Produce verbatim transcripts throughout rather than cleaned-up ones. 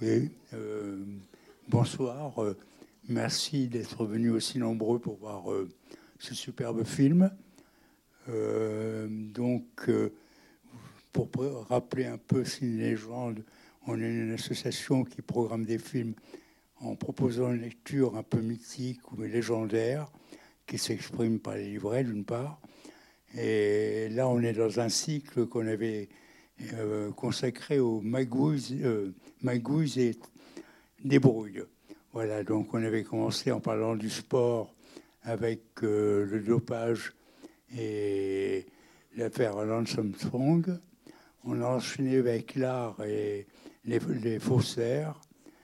Oui, euh, bonsoir. Euh, merci d'être venus aussi nombreux pour voir euh, ce superbe film. Euh, donc, euh, pour pr- rappeler un peu Ciné Légende, on est une association qui programme des films en proposant une lecture un peu mythique ou légendaire qui s'exprime par les livrets, d'une part. Et là, on est dans un cycle qu'on avait euh, consacré aux magouilles, euh, magouilles et débrouille. Voilà, donc on avait commencé en parlant du sport avec euh, le dopage et l'affaire Lance Armstrong. On a enchaîné avec l'art et les, les faussaires.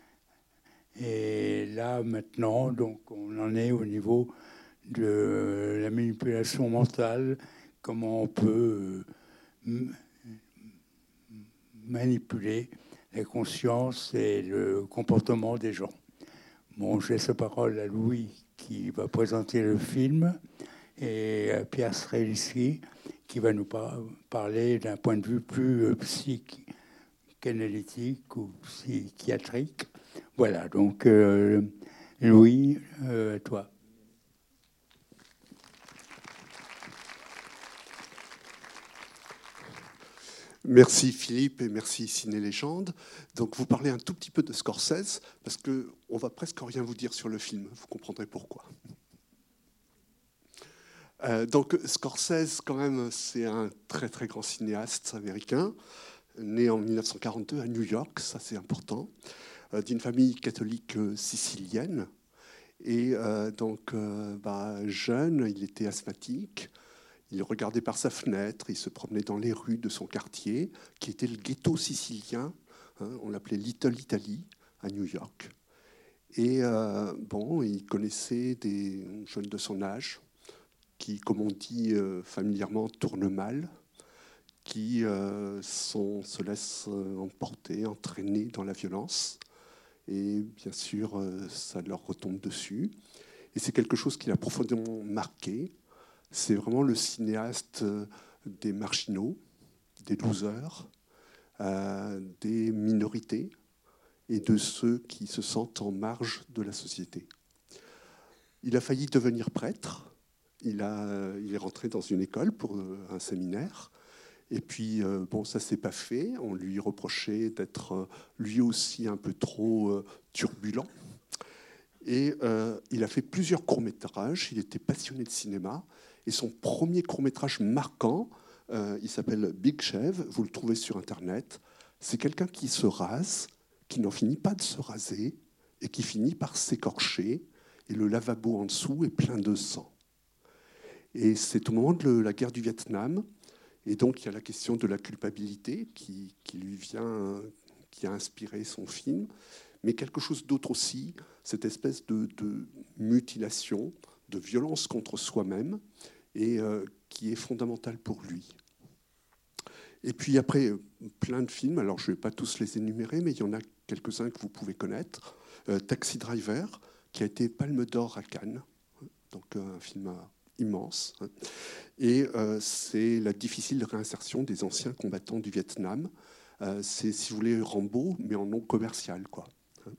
Et là, maintenant, donc, on en est au niveau de la manipulation mentale, comment on peut euh, manipuler la conscience et le comportement des gens. Bon, je laisse la parole à Louis qui va présenter le film et à Pierre Strelitzky qui va nous par- parler d'un point de vue plus euh, psychanalytique ou psychiatrique. Voilà, donc euh, Louis, euh, toi. Merci Philippe et merci Ciné Légende. Donc vous parlez un tout petit peu de Scorsese parce que on va presque rien vous dire sur le film. Vous comprendrez pourquoi. Euh, donc Scorsese, quand même, c'est un très très grand cinéaste américain, né en mille neuf cent quarante-deux à New York, ça c'est important, euh, d'une famille catholique euh, sicilienne. Et euh, donc euh, bah, jeune, il était asthmatique. Il regardait par sa fenêtre, il se promenait dans les rues de son quartier, qui était le ghetto sicilien. Hein, on l'appelait Little Italy à New York. Et euh, bon, il connaissait des jeunes de son âge qui, comme on dit euh, familièrement, tournent mal, qui euh, sont, se laissent euh, emporter, entraîner dans la violence. Et bien sûr, euh, ça leur retombe dessus. Et c'est quelque chose qui l'a profondément marqué. C'est vraiment le cinéaste des marginaux, des losers, euh, des minorités et de ceux qui se sentent en marge de la société. Il a failli devenir prêtre. Il, a, il est rentré dans une école pour un séminaire. Et puis, euh, bon, ça ne s'est pas fait. On lui reprochait d'être euh, lui aussi un peu trop euh, turbulent. Et euh, il a fait plusieurs courts-métrages. Il était passionné de cinéma. Et son premier court-métrage marquant, euh, il s'appelle Big Shave. Vous le trouvez sur Internet. C'est quelqu'un qui se rase, qui n'en finit pas de se raser et qui finit par s'écorcher. Et le lavabo en dessous est plein de sang. Et c'est au moment de la guerre du Vietnam. Et donc, il y a la question de la culpabilité qui, qui lui vient, qui a inspiré son film. Mais quelque chose d'autre aussi, cette espèce de, de mutilation, de violence contre soi-même, et euh, qui est fondamentale pour lui. Et puis après, plein de films, alors je ne vais pas tous les énumérer, mais il y en a quelques-uns que vous pouvez connaître. Euh, Taxi Driver, qui a été Palme d'Or à Cannes, donc un film immense. Et euh, c'est la difficile réinsertion des anciens combattants du Vietnam. Euh, c'est, si vous voulez, Rambo, mais en non commercial, quoi.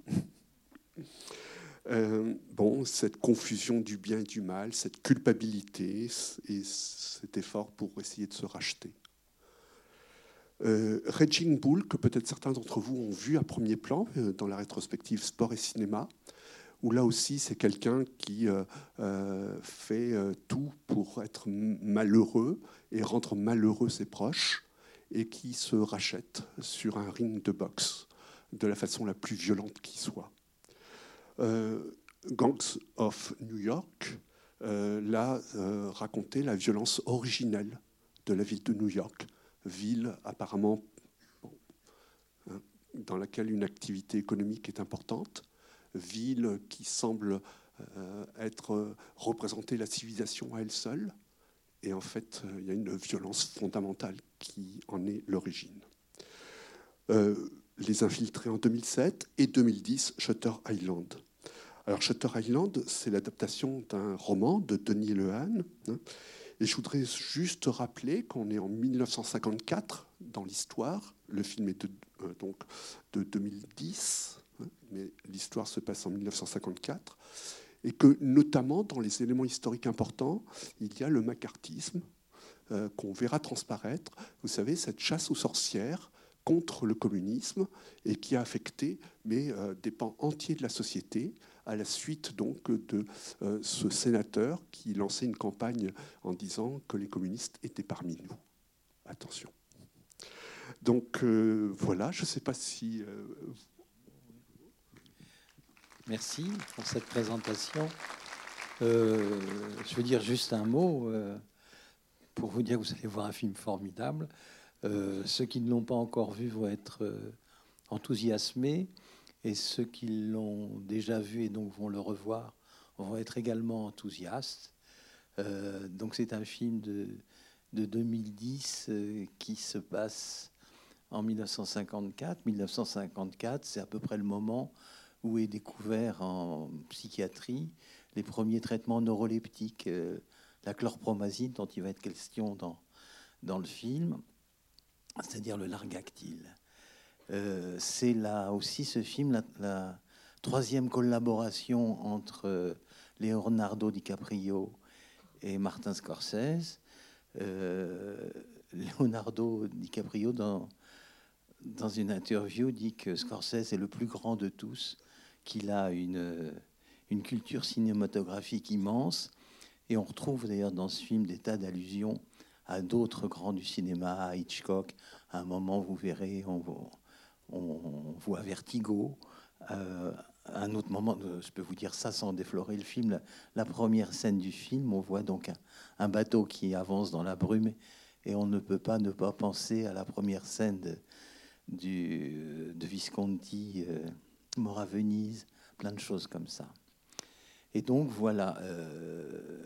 Euh, bon, cette confusion du bien et du mal, cette culpabilité et cet effort pour essayer de se racheter. Euh, Raging Bull, que peut-être certains d'entre vous ont vu à premier plan euh, dans la rétrospective Sport et Cinéma, où là aussi c'est quelqu'un qui euh, euh, fait euh, tout pour être malheureux et rendre malheureux ses proches, et qui se rachète sur un ring de boxe de la façon la plus violente qui soit. Euh, Gangs of New York, euh, là, euh, racontait la violence originelle de la ville de New York, ville apparemment bon, hein, dans laquelle une activité économique est importante, ville qui semble euh, être euh, représenter la civilisation à elle seule, et en fait, il y a une violence fondamentale qui en est l'origine. Euh, Les Infiltrés en deux mille sept et deux mille dix, Shutter Island. Alors, Shutter Island, c'est l'adaptation d'un roman de Denis Lehane. Hein, et je voudrais juste rappeler qu'on est en mille neuf cent cinquante-quatre dans l'histoire. Le film est de euh, donc de deux mille dix, hein, mais l'histoire se passe en mille neuf cent cinquante-quatre, et que notamment dans les éléments historiques importants, il y a le macartisme euh, qu'on verra transparaître. Vous savez, cette chasse aux sorcières contre le communisme et qui a affecté mais, euh, des pans entiers de la société à la suite donc de euh, ce sénateur qui lançait une campagne en disant que les communistes étaient parmi nous. Attention. Donc euh, voilà, je ne sais pas si... Euh... Merci pour cette présentation. Euh, je veux dire juste un mot euh, pour vous dire que vous allez voir un film formidable. Euh, ceux qui ne l'ont pas encore vu vont être euh, enthousiasmés, et ceux qui l'ont déjà vu et donc vont le revoir vont être également enthousiastes. Euh, donc c'est un film de, de deux mille dix euh, qui se passe en mille neuf cent cinquante-quatre. mille neuf cent cinquante-quatre, c'est à peu près le moment où est découvert en psychiatrie les premiers traitements neuroleptiques, euh, la chlorpromazine dont il va être question dans, dans le film, c'est-à-dire le Largactil. Euh, c'est là aussi ce film, la, la troisième collaboration entre euh, Leonardo DiCaprio et Martin Scorsese. Euh, Leonardo DiCaprio, dans, dans une interview, dit que Scorsese est le plus grand de tous, qu'il a une, une culture cinématographique immense. Et on retrouve d'ailleurs dans ce film des tas d'allusions à d'autres grands du cinéma, à Hitchcock. À un moment, vous verrez, on, on voit Vertigo. Euh, à un autre moment, je peux vous dire ça sans déflorer le film, la, la première scène du film, on voit donc un, un bateau qui avance dans la brume, et on ne peut pas ne pas penser à la première scène de, du, de Visconti, euh, Mort à Venise, plein de choses comme ça. Et donc voilà, euh,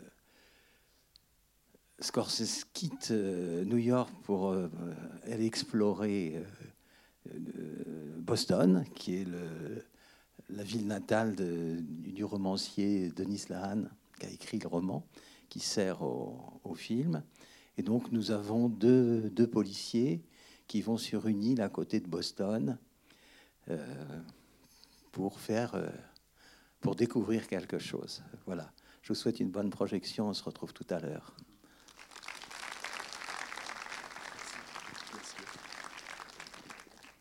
Scorsese quitte euh, New York pour euh, aller explorer euh, euh, Boston, qui est le, la ville natale de, du romancier Denis Lahan, qui a écrit le roman, qui sert au, au film. Et donc nous avons deux, deux policiers qui vont sur une île à côté de Boston euh, pour faire, euh, pour découvrir quelque chose. Voilà. Je vous souhaite une bonne projection. On se retrouve tout à l'heure.